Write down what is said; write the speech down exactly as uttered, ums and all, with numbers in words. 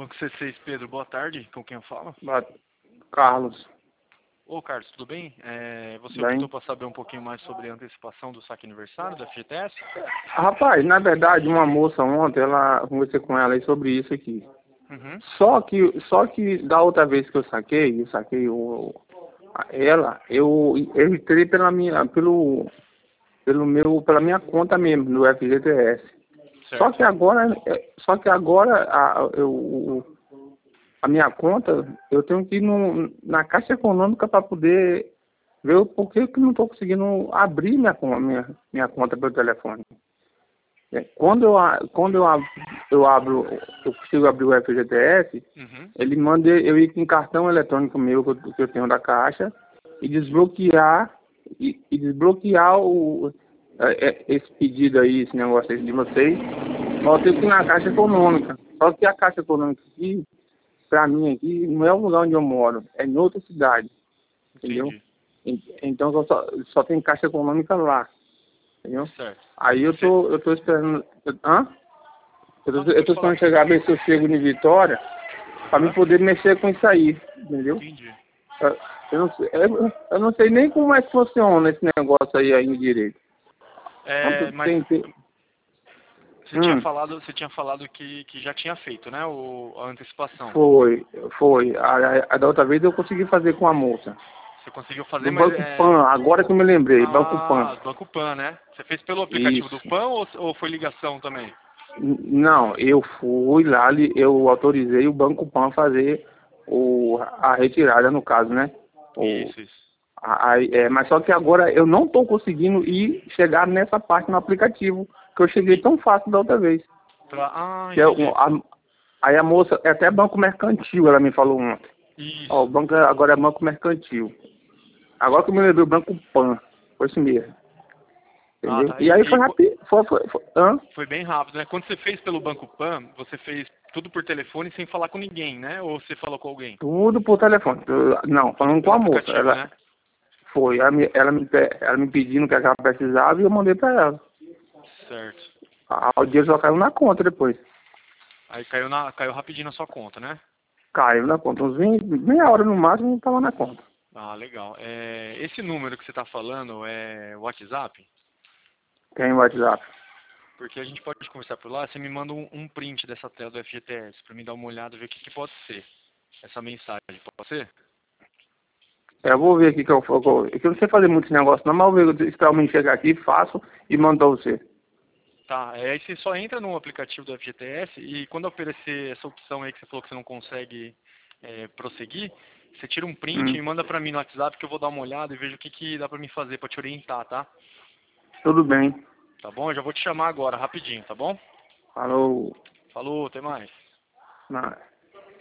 Banco C seis, Pedro, boa tarde. Com quem eu falo? Boa- Carlos, Ô, Carlos, tudo bem? É, você bem? optou para saber um pouquinho mais sobre a antecipação do saque aniversário da F G T S? Rapaz, na verdade, uma moça ontem, ela conversei com ela aí sobre isso aqui. Uhum. Só que, só que da outra vez que eu saquei, eu saquei o, a- ela, eu, eu entrei pela minha, pelo, pelo meu, pela minha conta mesmo, no F G T S. Só Certo. que agora, é, só que agora a, eu, a minha conta, eu tenho que ir no, na Caixa Econômica para poder ver o porquê que eu não estou conseguindo abrir minha, con- minha, minha conta pelo telefone. É, Quando eu, a- quando eu, ab- eu abro, eu consigo abrir o F G T S, Uhum. ele manda eu ir com um cartão eletrônico meu que eu, que eu tenho da Caixa e desbloquear, e, e desbloquear o, é, é, esse pedido aí, esse negócio aí de vocês, mas eu tenho que ir na Caixa Econômica. Só que a Caixa Econômica aqui, pra mim aqui, não é o lugar onde eu moro, é em outra cidade, entendeu? Entendi. En- Então eu só, só tem Caixa Econômica lá, entendeu? Certo. Aí eu Você... tô, eu tô esperando, eu- hã? Eu Não, tô, você eu pode tô falar. esperando chegar, ver se eu chego em Vitória, pra mim Aham. poder mexer com isso aí, entendeu? Entendi. Eu, eu não sei, eu, eu não sei nem como é que funciona esse negócio aí ainda direito. É, Quanto mas tem, tem... você tinha Hum, falado, você tinha falado que, que já tinha feito, né? O, a antecipação. foi, foi. A, a, a da outra vez eu consegui fazer com a moça. Você conseguiu fazer, Do mas Banco é. Pan, agora que eu me lembrei, Banco Pan. Ah, Banco Pan, né? Você fez pelo aplicativo do Isso. Pan ou, ou foi ligação também? N- Não, eu fui lá, li- eu autorizei o Banco Pan a fazer o, a retirada, no caso, né? O, Isso, isso. a, a- é, mas só que agora eu não estou conseguindo ir chegar nessa parte no aplicativo que eu cheguei tão fácil da outra vez. Pra... Ah, Que é entendi. o- a- aí a moça, é até Banco Mercantil, ela me falou ontem. Ó, o Isso. banco é- agora é Banco Mercantil. Agora que eu me lembrei, o Banco Pan. Foi isso mesmo. Ah, Entendeu? tá. E E, aí e foi qu- rápido. Foi, foi, foi, hã? foi bem rápido, né? Quando você fez pelo Banco Pan, você fez tudo por telefone sem falar com ninguém, né? Ou você falou com alguém? Tudo por telefone. Tu- Não, Tudo falando com pelo a moça. aplicativo, Ela né? foi, ela me, ela me, pe- ela me pedindo o que ela precisava e eu mandei pra ela. Certo. A- O dinheiro só caiu na conta depois. Aí caiu, na, caiu rapidinho na sua conta, né? Caiu na conta. Uns vinte, meia hora no máximo tava na conta. Ah, legal. É, esse número que você está falando é WhatsApp? Tem o WhatsApp. Porque a gente pode conversar por lá. Você me manda um, um print dessa tela do F G T S para me dar uma olhada e ver o que, que pode ser essa mensagem. Pode ser? É, Eu vou ver aqui que eu, eu, que eu não sei fazer muito esse negócio não, mas eu vou ver, esperar o menino chegar aqui, faço e mando pra você. Tá, é, aí você só entra no aplicativo do F G T S e quando aparecer essa opção aí que você falou que você não consegue é, prosseguir, você tira um print Hum, e manda pra mim no WhatsApp que eu vou dar uma olhada e vejo o que, que dá pra mim fazer pra te orientar, tá? tudo bem. Tá bom? Eu já vou te chamar agora, rapidinho, tá bom? Falou. Falou, até mais. Mas...